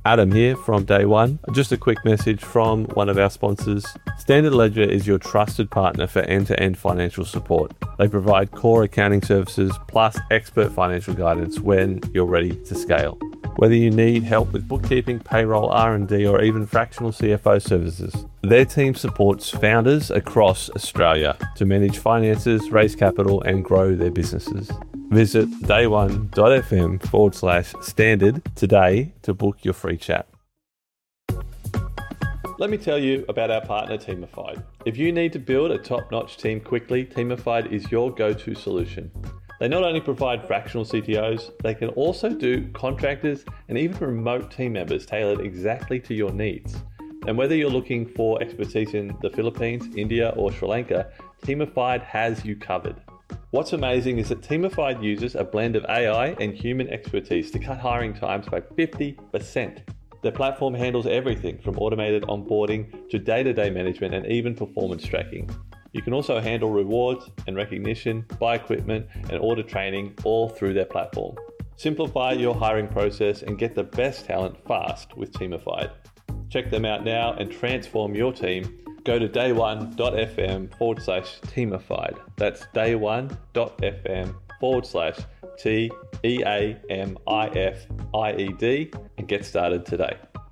Adam here from Day One. Just a quick message from one of our sponsors. Standard Ledger is your trusted partner for end-to-end financial support. They provide core accounting services plus expert financial guidance when you're ready to scale. Whether you need help with bookkeeping, payroll, R&D, or even fractional CFO services, their team supports founders across Australia to manage finances, raise capital, and grow their businesses. Visit dayone.fm/standard today to book your free chat. Let me tell you about our partner, Teamified. If you need to build a top-notch team quickly, Teamified is your go-to solution. They not only provide fractional CTOs, they can also do contractors and even remote team members tailored exactly to your needs. And whether you're looking for expertise in the Philippines, India, or Sri Lanka, Teamified has you covered. What's amazing is that Teamified uses a blend of AI and human expertise to cut hiring times by 50%. Their platform handles everything from automated onboarding to day-to-day management and even performance tracking. You can also handle rewards and recognition, buy equipment, and order training all through their platform. Simplify your hiring process and get the best talent fast with Teamified. Check them out now and transform your team. Go to dayone.fm/Teamified. That's dayone.fm/TEAMIFIED and get started today.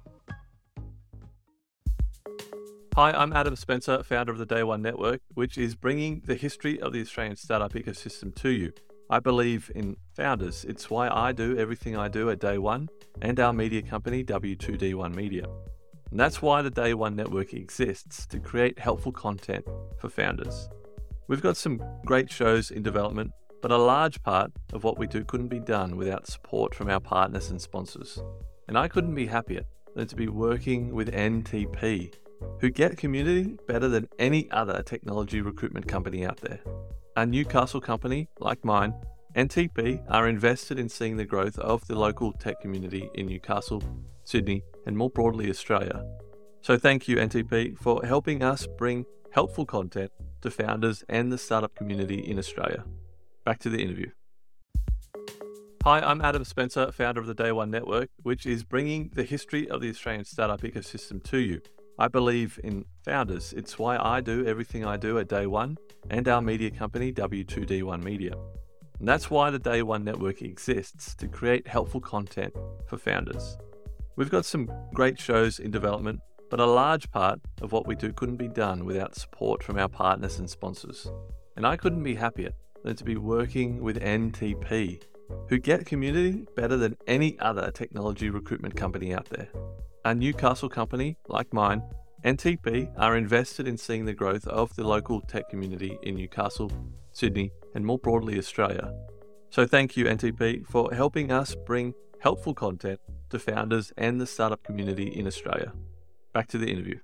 Hi, I'm Adam Spencer, founder of the Day One Network, which is bringing the history of the Australian startup ecosystem to you. I believe in founders. It's why I do everything I do at Day One and our media company, W2D1 Media. And that's why the Day One Network exists, to create helpful content for founders. We've got some great shows in development, but a large part of what we do couldn't be done without support from our partners and sponsors. And I couldn't be happier than to be working with NTP, who get community better than any other technology recruitment company out there. A Newcastle company like mine, NTP are invested in seeing the growth of the local tech community in Newcastle, Sydney, and more broadly Australia. So thank you, NTP, for helping us bring helpful content to founders and the startup community in Australia. Back to the interview. Hi, I'm Adam Spencer, founder of the Day One Network, which is bringing the history of the Australian startup ecosystem to you. I believe in founders. It's why I do everything I do at Day One and our media company, W2D1 Media. And that's why the Day One Network exists, to create helpful content for founders. We've got some great shows in development, but a large part of what we do couldn't be done without support from our partners and sponsors. And I couldn't be happier than to be working with NTP, who get community better than any other technology recruitment company out there. A Newcastle company like mine, NTP are invested in seeing the growth of the local tech community in Newcastle, Sydney, and more broadly Australia. So thank you, NTP, for helping us bring helpful content to founders and the startup community in Australia. Back to the interview.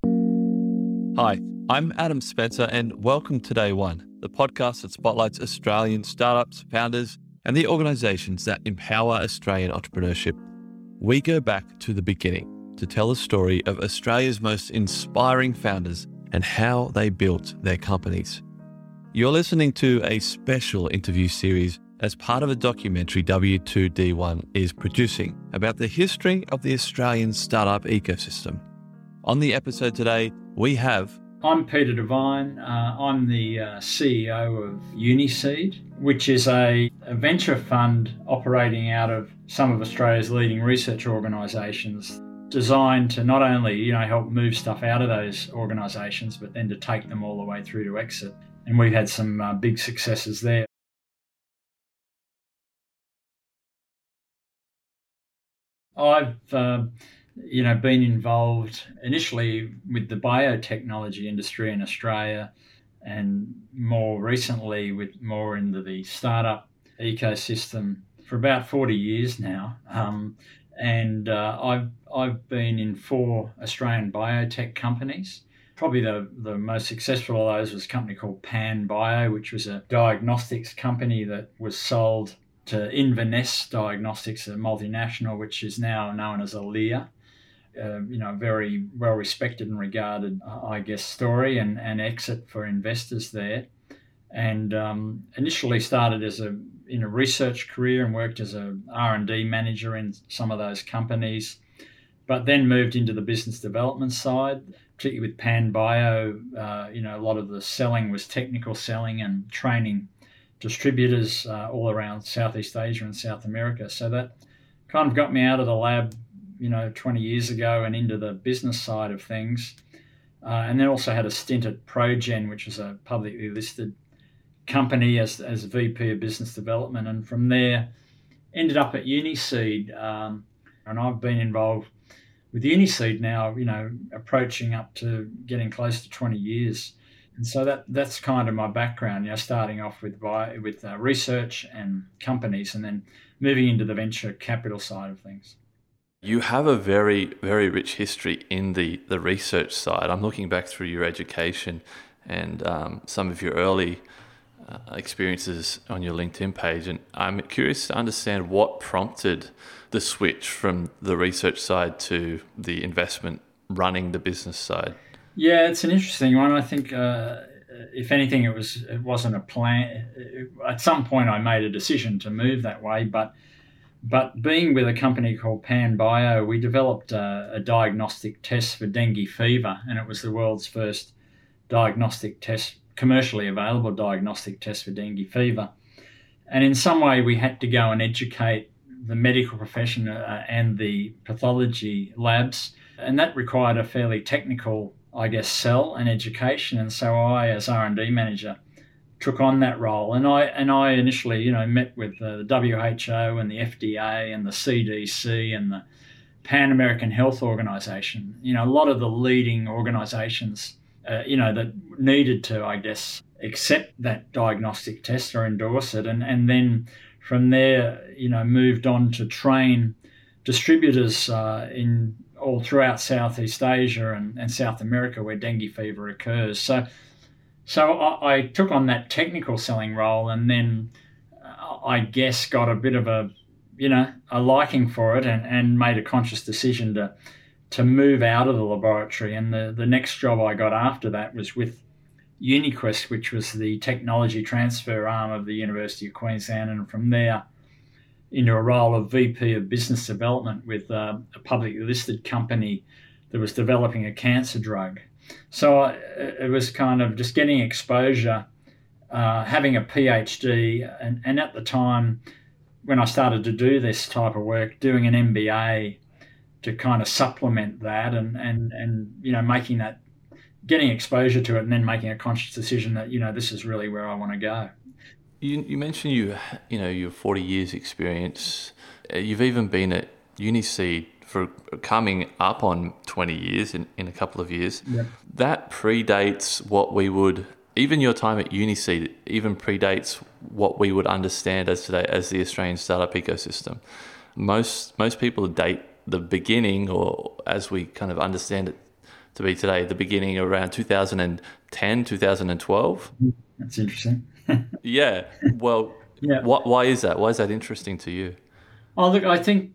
Hi, I'm Adam Spencer, and welcome to Day One, the podcast that spotlights Australian startups, founders, and the organisations that empower Australian entrepreneurship. We go back to the beginning to tell the story of Australia's most inspiring founders and how they built their companies. You're listening to a special interview series as part of a documentary W2D1 is producing about the history of the Australian startup ecosystem. On the episode today, we have... I'm Peter Devine. I'm the CEO of Uniseed, which is a venture fund operating out of some of Australia's leading research organisations, designed to not only help move stuff out of those organisations, but then to take them all the way through to exit. And we've had some big successes there. I've been involved initially with the biotechnology industry in Australia, and more recently with more into the startup ecosystem for about 40 years now. I've been in 4 Australian biotech companies. Probably the most successful of those was a company called Pan Bio, which was a diagnostics company that was sold to Inverness Diagnostics, a multinational, which is now known as Alere. Very well respected and regarded, story and exit for investors there. And initially started in a research career and worked as a R&D manager in some of those companies. but then moved into the business development side, particularly with Pan Bio. A lot of the selling was technical selling and training distributors all around Southeast Asia and South America. So that kind of got me out of the lab, 20 years ago and into the business side of things. And then also had a stint at Progen, which is a publicly listed company as VP of Business Development. And from there, ended up at Uniseed. And I've been involved with Uniseed now, approaching up to getting close to 20 years. And so that's kind of my background, starting off with research and companies and then moving into the venture capital side of things. You have a very, very rich history in the research side. I'm looking back through your education and some of your early experiences on your LinkedIn page, and I'm curious to understand what prompted the switch from the research side to the investment running the business side. Yeah, it's an interesting one. I think, if anything, it wasn't a plan. At some point, I made a decision to move that way. But being with a company called Pan Bio, we developed a diagnostic test for dengue fever, and it was the world's first diagnostic test, commercially available diagnostic test for dengue fever. And in some way, we had to go and educate the medical profession and the pathology labs, and that required a fairly technical, sell and education. And so I, as R&D manager, took on that role. And I initially, met with the WHO and the FDA and the CDC and the Pan American Health Organization. A lot of the leading organizations, that needed to, accept that diagnostic test or endorse it. And then from there, moved on to train distributors in all throughout Southeast Asia and South America where dengue fever occurs. So I took on that technical selling role, and then got a bit of a liking for it and made a conscious decision to move out of the laboratory. And the next job I got after that was with UniQuest, which was the technology transfer arm of the University of Queensland, and from there into a role of VP of Business Development with a publicly listed company that was developing a cancer drug. So it was kind of just getting exposure, having a PhD, and at the time when I started to do this type of work, doing an MBA to kind of supplement that and making that, getting exposure to it and then making a conscious decision that, this is really where I want to go. You mentioned your 40 years experience. You've even been at Uniseed for coming up on 20 years in a couple of years. Yep. That predates what we would, even your time at Uniseed, even predates what we would understand as today as the Australian startup ecosystem. Most people date the beginning, or as we kind of understand it to be today, the beginning around 2010, 2012. That's interesting. Yeah. Well, yeah. Why is that? Why is that interesting to you? Oh, look, I think,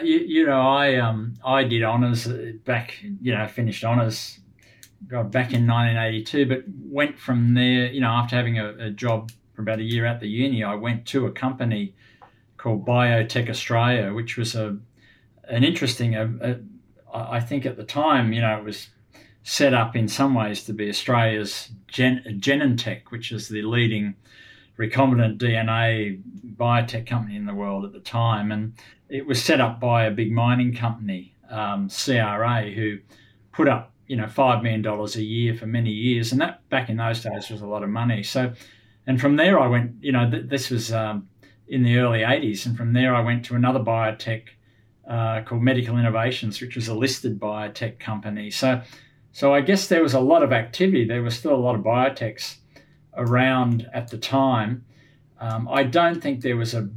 I did honours back, finished honours back in 1982, but went from there, after having a job for about a year at the uni, I went to a company called Biotech Australia, which was an interesting, I think at the time, it was set up in some ways to be Australia's Genentech, which is the leading recombinant DNA biotech company in the world at the time. And it was set up by a big mining company, CRA, who put up, $5 million a year for many years. And that back in those days was a lot of money. So, and from there I went, this was in the early 80s. And from there I went to another biotech called Medical Innovations, which was a listed biotech company. So I guess there was a lot of activity. There was still a lot of biotechs around at the time. I don't think there was there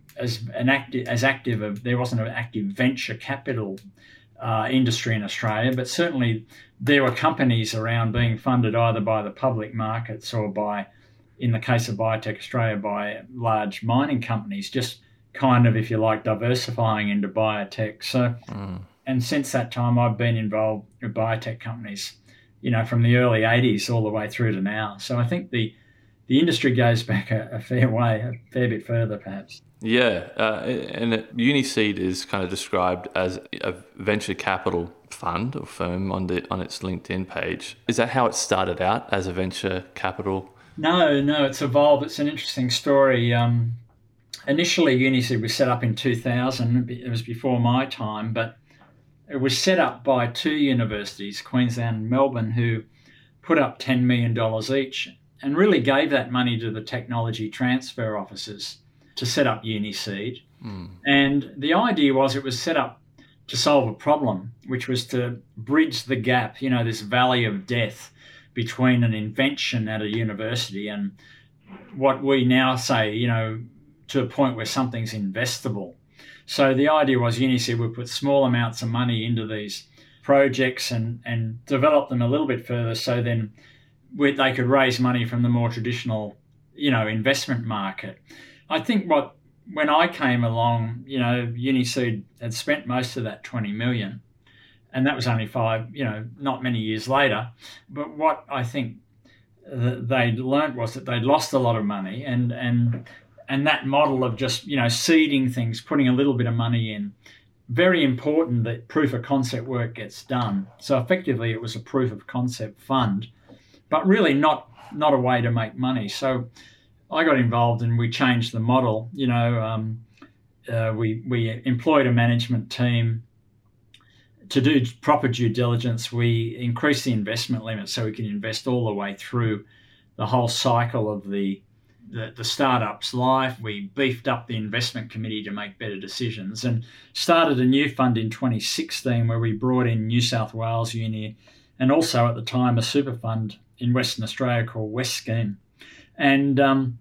wasn't an active venture capital industry in Australia, but certainly there were companies around being funded either by the public markets or by, in the case of Biotech Australia, by large mining companies, just kind of, if you like, diversifying into biotech. So, and since that time, I've been involved with biotech companies, from the early 80s all the way through to now. So I think the industry goes back a fair way, a fair bit further, perhaps. Yeah, and Uniseed is kind of described as a venture capital fund or firm on its LinkedIn page. Is that how it started out, as a venture capital? No, it's evolved. It's an interesting story. Initially, Uniseed was set up in 2000. It was before my time, but it was set up by two universities, Queensland and Melbourne, who put up $10 million each and really gave that money to the technology transfer offices to set up Uniseed. And the idea was it was set up to solve a problem, which was to bridge the gap, this valley of death between an invention at a university and what we now say, to a point where something's investable. So the idea was Uniseed would put small amounts of money into these projects and develop them a little bit further, so then they could raise money from the more traditional, investment market. I think when I came along, Uniseed had spent most of that 20 million, and that was only not many years later. But what I think they'd learnt was that they'd lost a lot of money, and that model of just, seeding things, putting a little bit of money in, very important that proof of concept work gets done. So effectively it was a proof of concept fund, but really not a way to make money. So I got involved and we changed the model. We employed a management team to do proper due diligence. We increased the investment limit so we can invest all the way through the whole cycle of the startup's life. We beefed up the investment committee to make better decisions and started a new fund in 2016 where we brought in New South Wales Uni and also at the time a super fund in Western Australia called West Scheme. And,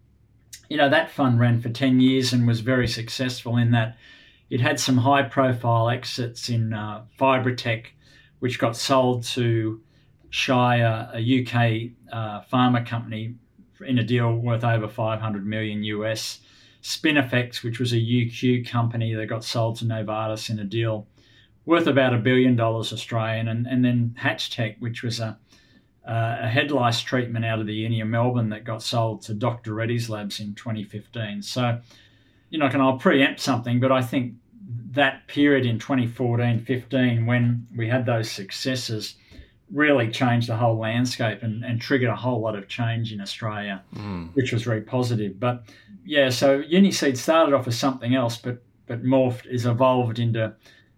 that fund ran for 10 years and was very successful in that it had some high-profile exits in Fibratech, which got sold to Shire, a UK pharma company, in a deal worth over 500 million US. Spinifex, which was a UQ company that got sold to Novartis in a deal worth about $1 billion Australian, and then Hatchtech, which was a head lice treatment out of the Uni of Melbourne that got sold to Dr. Reddy's Labs in 2015. So, I'll preempt something, but I think that period in 2014-15 when we had those successes really changed the whole landscape and triggered a whole lot of change in Australia, which was very positive. But yeah, so Uniseed started off as something else, but morphed, is evolved into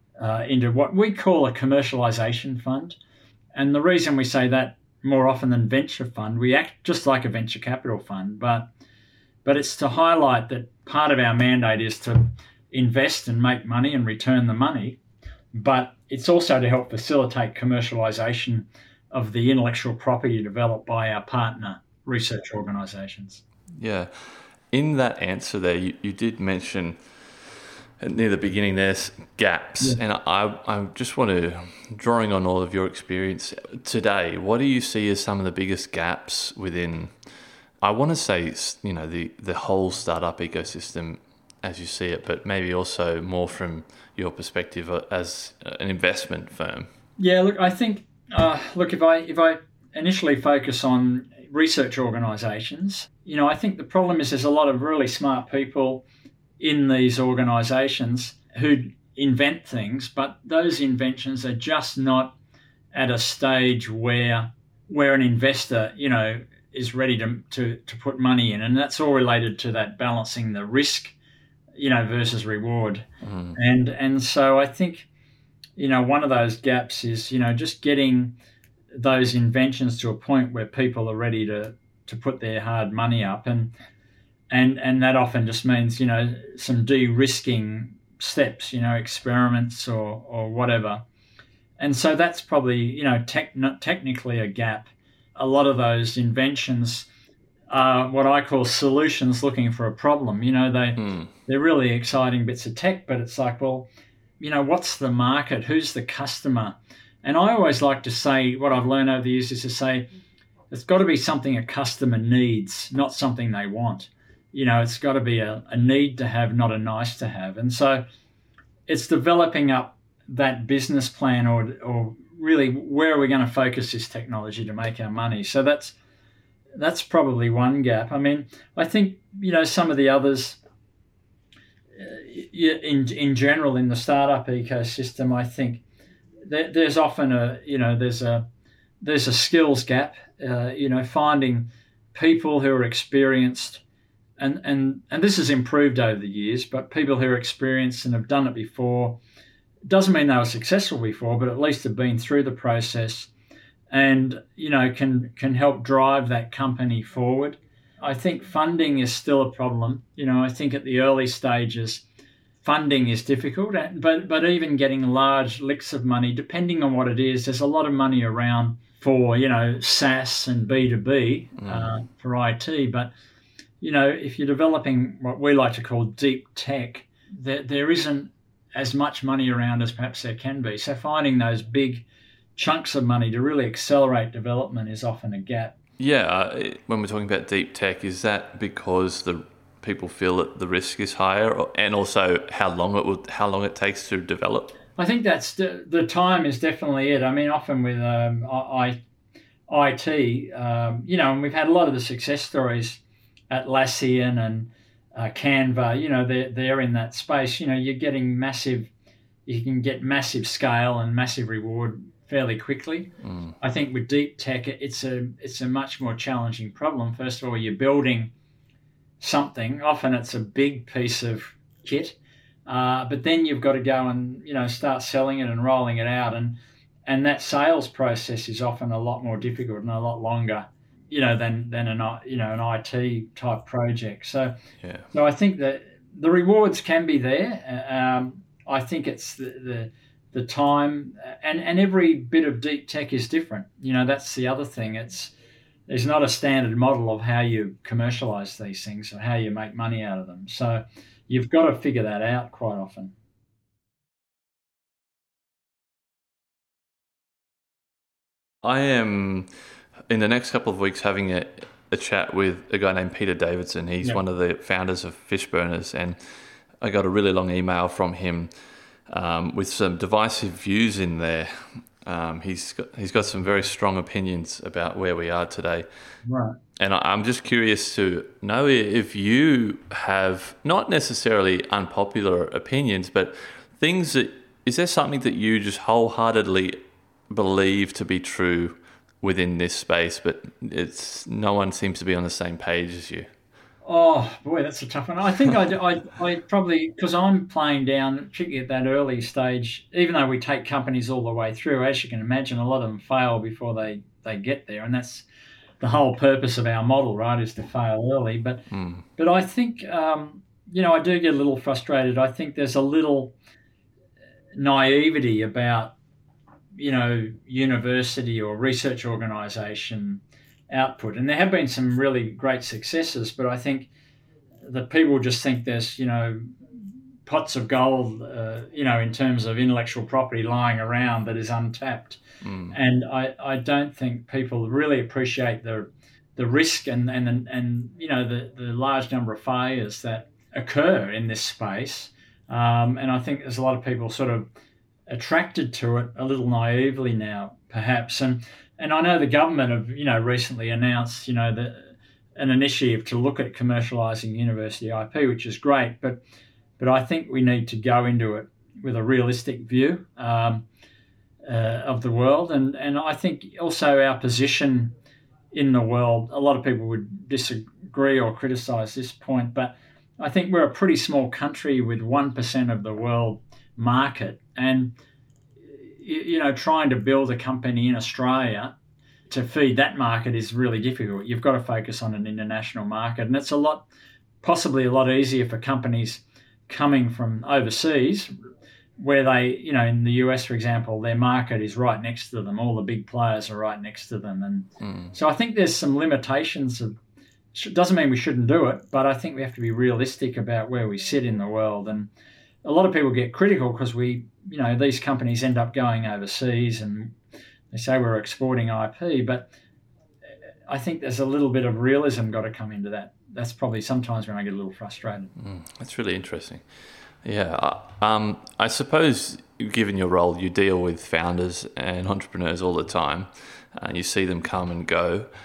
what we call a commercialization fund. And the reason we say that more often than venture fund, we act just like a venture capital fund, but it's to highlight that part of our mandate is to invest and make money and return the money, but it's also to help facilitate commercialization of the intellectual property developed by our partner research organisations. Yeah. In that answer there, you did mention near the beginning there's gaps. Yeah. And I just want to, drawing on all of your experience today, what do you see as some of the biggest gaps within, I want to say, the whole startup ecosystem as you see it, but maybe also more from your perspective as an investment firm? Yeah, look, I think, if I initially focus on research organisations, I think the problem is there's a lot of really smart people in these organisations who invent things, but those inventions are just not at a stage where an investor, is ready to put money in, and that's all related to that balancing the risk, versus reward. And so I think, one of those gaps is, just getting those inventions to a point where people are ready to put their hard money up. And that often just means, some de-risking steps, experiments or whatever. And so that's probably, technically a gap. A lot of those inventions are what I call solutions looking for a problem. They're really exciting bits of tech, but it's like, well, what's the market? Who's the customer? And I always like to say, what I've learned over the years is to say, it's got to be something a customer needs, not something they want. It's got to be a need to have, not a nice to have. And so it's developing up that business plan or really where are we going to focus this technology to make our money. So that's probably one gap. I mean, I think, some of the others, yeah, in general in the startup ecosystem, I think there's often there's a skills gap. Finding people who are experienced, and this has improved over the years, but people who are experienced and have done it before doesn't mean they were successful before, but at least have been through the process and can help drive that company forward. I think funding is still a problem. I think at the early stages, funding is difficult, but even getting large licks of money, depending on what it is, there's a lot of money around for SaaS and B2B for IT. But if you're developing what we like to call deep tech, there isn't as much money around as perhaps there can be. So finding those big chunks of money to really accelerate development is often a gap. Yeah, when we're talking about deep tech, is that because the people feel that the risk is higher, and also how long it takes to develop? I think that's the time is definitely it. I mean, often with IT, and we've had a lot of the success stories at Atlassian and Canva. They're in that space. You're getting you can get massive scale and massive reward fairly quickly. I think with deep tech, it's a much more challenging problem. First of all, you're building something. Often it's a big piece of kit, but then you've got to go and start selling it and rolling it out, and that sales process is often a lot more difficult and a lot longer, than an IT type project. So I think that the rewards can be there. I think it's the time, and every bit of deep tech is different. That's the other thing. There's not a standard model of how you commercialize these things or how you make money out of them. So you've got to figure that out quite often. I am, in the next couple of weeks, having a chat with a guy named Peter Davidson. He's one of the founders of Fishburners, and I got a really long email from him with some divisive views in there. He's got some very strong opinions about where we are today. Right. And I'm just curious to know if you have not necessarily unpopular opinions, but is there something that you just wholeheartedly believe to be true within this space, but no one seems to be on the same page as you? Oh boy, that's a tough one. I think I probably, because I'm playing down, particularly at that early stage, even though we take companies all the way through, as you can imagine, a lot of them fail before they get there, and that's the whole purpose of our model, right? Is to fail early. But I think I do get a little frustrated. I think there's a little naivety about university or research organisation output, and there have been some really great successes, but I think that people just think there's pots of gold in terms of intellectual property lying around that is untapped. And I don't think people really appreciate the risk and the large number of failures that occur in this space, and I think there's a lot of people sort of attracted to it a little naively now, perhaps. And I know the government have, recently announced, an initiative to look at commercialising university IP, which is great. But I think we need to go into it with a realistic view of the world. And I think also our position in the world, a lot of people would disagree or criticise this point, but I think we're a pretty small country with 1% of the world market. And trying to build a company in Australia to feed that market is really difficult. You've got to focus on an international market, and it's possibly a lot easier for companies coming from overseas, where they, in the US, for example, their market is right next to them. All the big players are right next to them, and so I think there's some limitations. Doesn't mean we shouldn't do it, but I think we have to be realistic about where we sit in the world. And a lot of people get critical because these companies end up going overseas and they say we're exporting IP, but I think there's a little bit of realism got to come into that. That's probably sometimes when I get a little frustrated. That's really interesting. Yeah. I suppose, given your role, you deal with founders and entrepreneurs all the time. You see them come and go.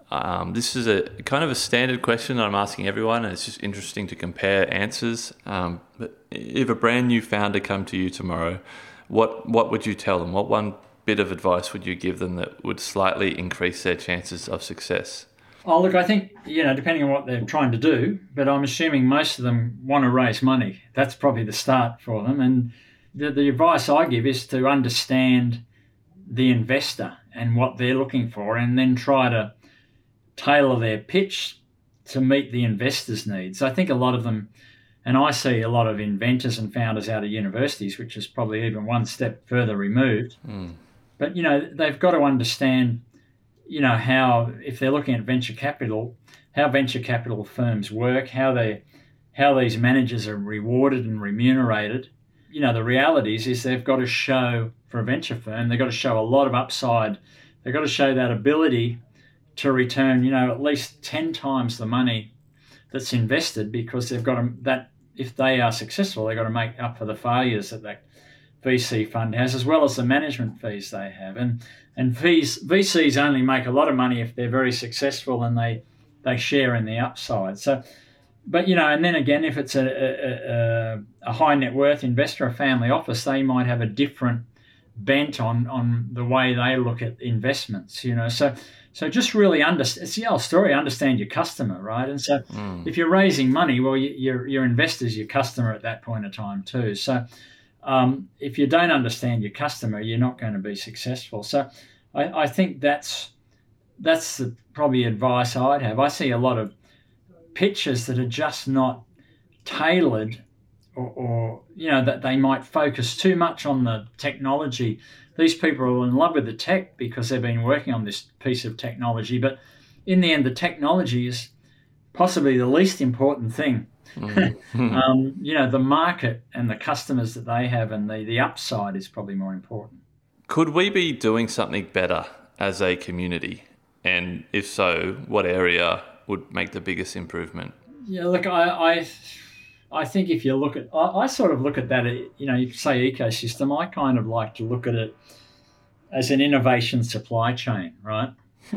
This is a kind of a standard question that I'm asking everyone, and it's just interesting to compare answers. But if a brand new founder come to you tomorrow, what would you tell them? What one bit of advice would you give them that would slightly increase their chances of success? Oh, look, I think, depending on what they're trying to do, but I'm assuming most of them want to raise money. That's probably the start for them. And the advice I give is to understand the investor and what they're looking for, and then try to tailor their pitch to meet the investor's needs. I think a lot of them, and I see a lot of inventors and founders out of universities, which is probably even one step further removed. But, they've got to understand, how, if they're looking at venture capital, how venture capital firms work, how these managers are rewarded and remunerated. The reality is they've got to show, for a venture firm, they've got to show a lot of upside. They've got to show that ability to return, at least 10 times the money that's invested, because they've got to, that if they are successful, they've got to make up for the failures that VC fund has, as well as the management fees they have. And VCs only make a lot of money if they're very successful and they share in the upside. So, but, and then again, if it's a high net worth investor, a family office, they might have a different bent on the way they look at investments, So just really it's the old story, understand your customer, right? And so if you're raising money, well, your investor's your customer at that point of time too. So if you don't understand your customer, you're not going to be successful. So I think that's the probably advice I'd have. I see a lot of pitches that are just not tailored, or that they might focus too much on the technology. These people are in love with the tech because they've been working on this piece of technology, but in the end, the technology is possibly the least important thing. The market and the customers that they have and the upside is probably more important. Could we be doing something better as a community? And if so, what area would make the biggest improvement? Yeah, look, I think if you look at, I sort of look at that, you say ecosystem, I kind of like to look at it as an innovation supply chain, right?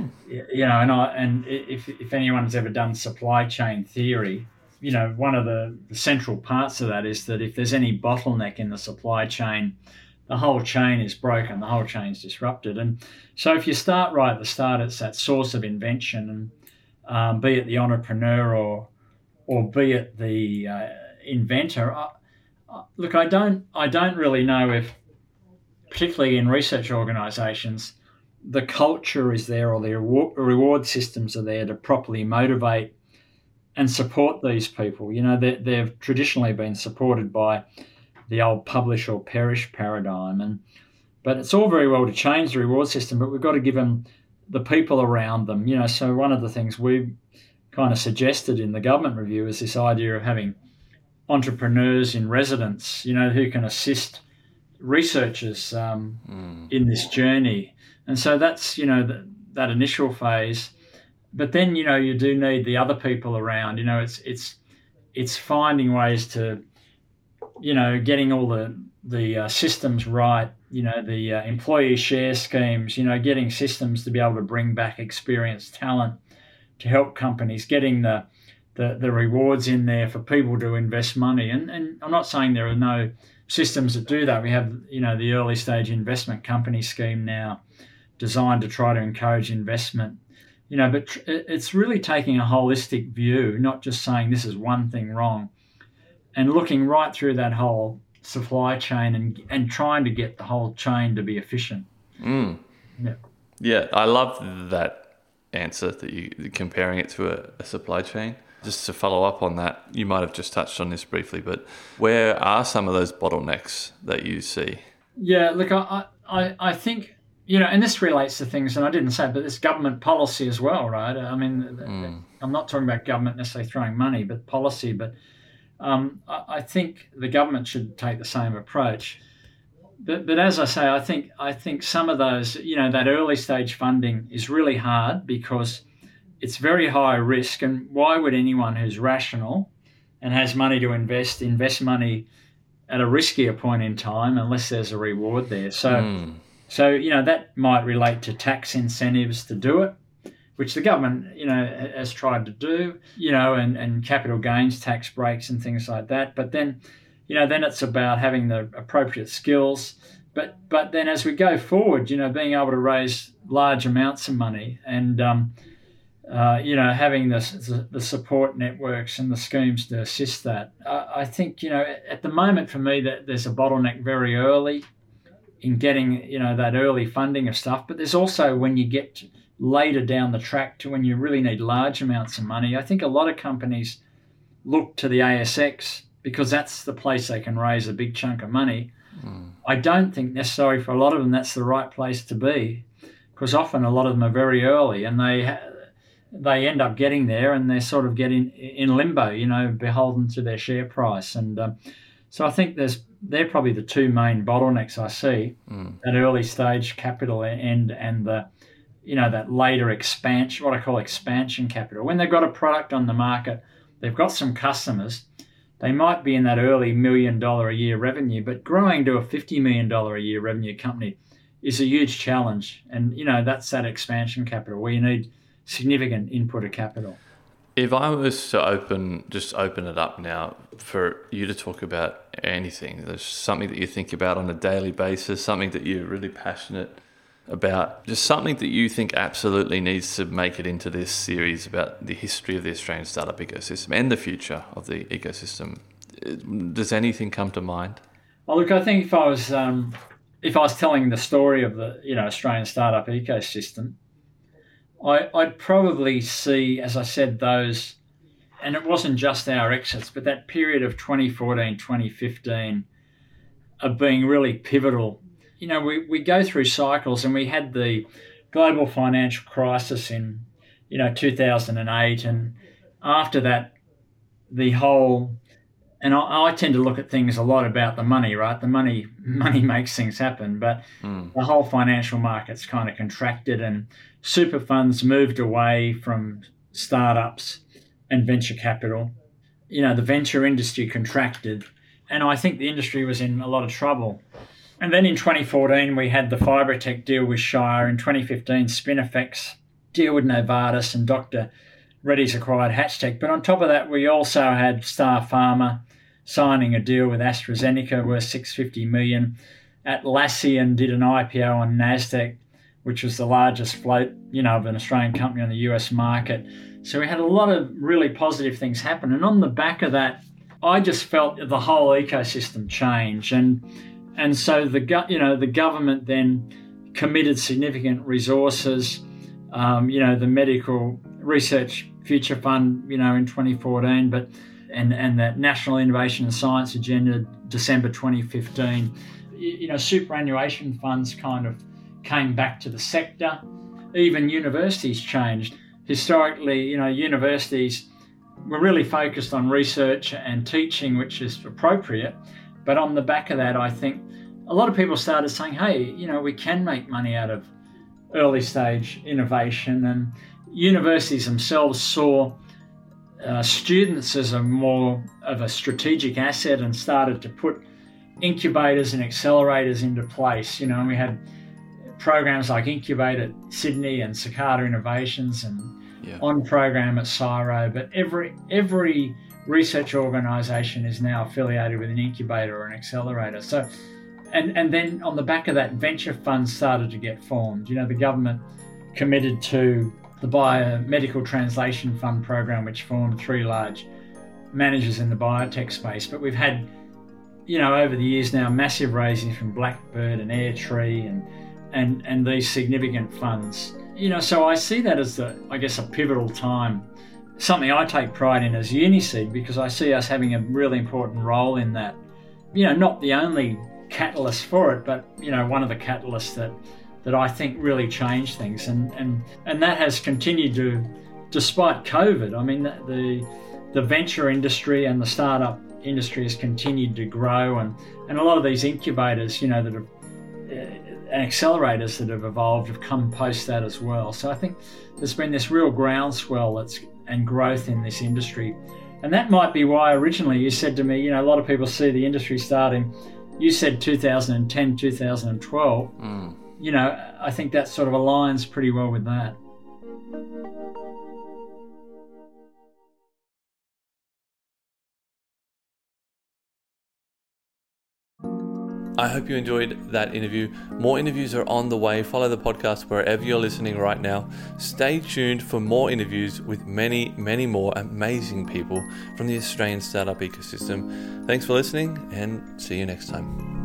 And if anyone's ever done supply chain theory, one of the central parts of that is that if there's any bottleneck in the supply chain, the whole chain is broken, the whole chain's disrupted. And so if you start right at the start, it's that source of invention, and be it the entrepreneur or be it the inventor. Look, I don't really know if, particularly in research organisations, the culture is there or the reward systems are there to properly motivate and support these people. They've traditionally been supported by the old publish or perish paradigm, but it's all very well to change the reward system, but we've got to give them the people around them. So one of the things we kind of suggested in the government review is this idea of having entrepreneurs in residence, who can assist researchers in this journey. And so that's, that initial phase. But then, you do need the other people around. It's finding ways to, getting all the systems right, the employee share schemes, getting systems to be able to bring back experienced talent to help companies, getting the rewards in there for people to invest money. And I'm not saying there are no systems that do that. We have, the early stage investment company scheme now designed to try to encourage investment, but it's really taking a holistic view, not just saying this is one thing wrong, and looking right through that whole supply chain and trying to get the whole chain to be efficient. Yeah, I love that answer that you comparing it to a supply chain. Just to follow up on that, you might have just touched on this briefly, but where are some of those bottlenecks that you see? Yeah, look, I think, and this relates to things, and I didn't say it, but it's government policy as well, right? I mean, I'm not talking about government necessarily throwing money, but policy. But I think the government should take the same approach. But as I say, I think some of those, that early stage funding is really hard because it's very high risk. And why would anyone who's rational and has money to invest money at a riskier point in time unless there's a reward there? So that might relate to tax incentives to do it. which the government, has tried to do, and capital gains tax breaks and things like that. But then, then it's about having the appropriate skills. But then as we go forward, being able to raise large amounts of money and, having the support networks and the schemes to assist that. I think, at the moment for me that there's a bottleneck very early in getting, that early funding of stuff. But there's also when you get later down the track to when you really need large amounts of money. I think a lot of companies look to the ASX because that's the place they can raise a big chunk of money. I don't think necessarily for a lot of them that's the right place to be, because often a lot of them are very early and they end up getting there and they're sort of getting in limbo, beholden to their share price. And so I think they're probably the two main bottlenecks I see, that early stage capital end and the, that later expansion, what I call expansion capital. When they've got a product on the market, they've got some customers, they might be in that early $1 million a year revenue, but growing to a $50 million a year revenue company is a huge challenge. And, that's that expansion capital where you need significant input of capital. If I was to open it up now for you to talk about anything, there's something that you think about on a daily basis, something that you're really passionate about, just something that you think absolutely needs to make it into this series about the history of the Australian startup ecosystem and the future of the ecosystem. Does anything come to mind? Well, look, I think if I was telling the story of the Australian startup ecosystem, I'd probably see, as I said, those, and it wasn't just our exits, but that period of 2014, 2015 of being really pivotal. We go through cycles, and we had the global financial crisis in, 2008. And after that, the whole, and I tend to look at things a lot about the money, right? The money makes things happen, but the whole financial markets kind of contracted and super funds moved away from startups and venture capital. The venture industry contracted, and I think the industry was in a lot of trouble. And then in 2014, we had the Fibertech deal with Shire. In 2015, Spinifex deal with Novartis, and Dr. Reddy's acquired Hatchtech. But on top of that, we also had Star Pharma signing a deal with AstraZeneca worth $650 million. Atlassian did an IPO on NASDAQ, which was the largest float, of an Australian company on the US market. So we had a lot of really positive things happen. And on the back of that, I just felt the whole ecosystem change. And so the government then committed significant resources. The Medical Research Future Fund, in 2014, and that National Innovation and Science Agenda, December 2015. Superannuation funds kind of came back to the sector. Even universities changed. Historically, universities were really focused on research and teaching, which is appropriate. But on the back of that, I think a lot of people started saying, hey, we can make money out of early stage innovation. And universities themselves saw students as a more of a strategic asset and started to put incubators and accelerators into place. And we had programs like Incubate at Sydney and Cicada Innovations and On Program at CSIRO. But every research organisation is now affiliated with an incubator or an accelerator. So, and then on the back of that, venture funds started to get formed. The government committed to the Biomedical Translation Fund program, which formed 3 large managers in the biotech space. But we've had, over the years now, massive raising from Blackbird and Airtree and these significant funds. So I see that as a pivotal time. Something I take pride in as Uniseed, because I see us having a really important role in that. Not the only catalyst for it, but one of the catalysts that I think really changed things, and that has continued to, despite COVID. I mean, the venture industry and the startup industry has continued to grow, and a lot of these incubators, that have and accelerators that have evolved have come post that as well. So I think there's been this real groundswell and growth in this industry. And that might be why originally you said to me, a lot of people see the industry starting, you said 2010, 2012. I think that sort of aligns pretty well with that. I hope you enjoyed that interview. More interviews are on the way. Follow the podcast wherever you're listening right now. Stay tuned for more interviews with many, many more amazing people from the Australian startup ecosystem. Thanks for listening, and see you next time.